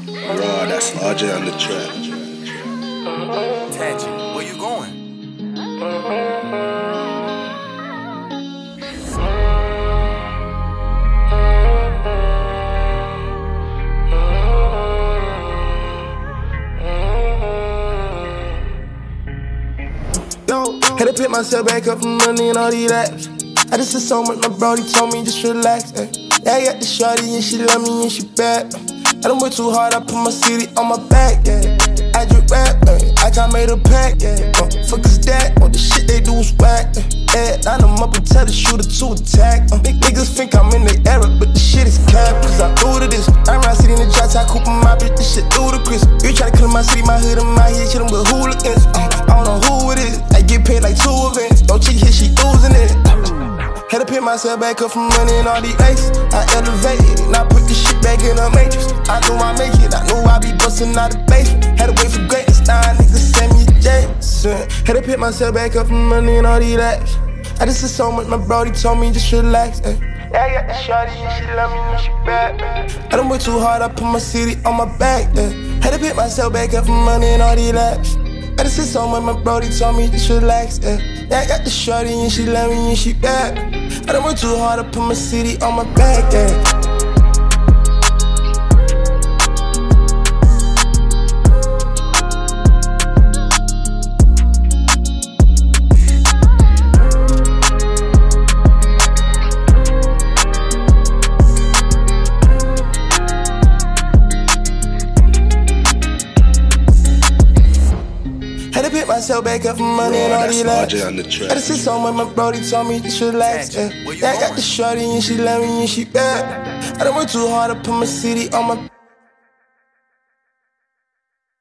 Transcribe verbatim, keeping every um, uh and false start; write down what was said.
Raw, that's R J on the track. Tangent, where you going? Yo, had to pick myself back up from money and all these laps. I just said so much, my brody told me just relax. Ay. Yeah, I got the shorty and she love me and she bad. I done went too hard, I put my city on my back, yeah. I just rap, ay. I just made a pack, yeah. Uh, fuck is that? All the shit they do is whack. Yeah, line them up and tell the shooter to attack. Uh, big niggas think I'm in the era, but the shit is cap. Cause I'm new to this. I'm around city in the drop top, Cooper my bitch, this shit ludicrous. You try to kill my city, my hood, and my head, kill them with hooligans. Uh, I don't know who it is. I get paid like two events. Don't chick here, she losing it. Had to pick myself back up from money and all these races. I elevated and I put this shit back in the matrix. I knew I make it, I knew I be bustin' out the basement. Had to wait for greatness, now niggas send me Jason. Had to pick myself back up from money and all these laps. I just said so much, my brody told me just relax. Ay. Yeah, I got the shorty and she love me and she bad. I done went too hard, I put my city on my back. Ay. Had to pick myself back up from money and all these laps. I just said so much, my brody told me just relax. Ay. Yeah, I got the shorty and she love me and she bad. I done went too hard, I put my city on my back. Ay. Had to pick myself back up from money Raw, and all that's these R laps. J on the track. I just said so much, my brody told me just relax. Yeah, Where you yeah I got going? the shorty and she love me and she bad. I done went too hard, I put my city on my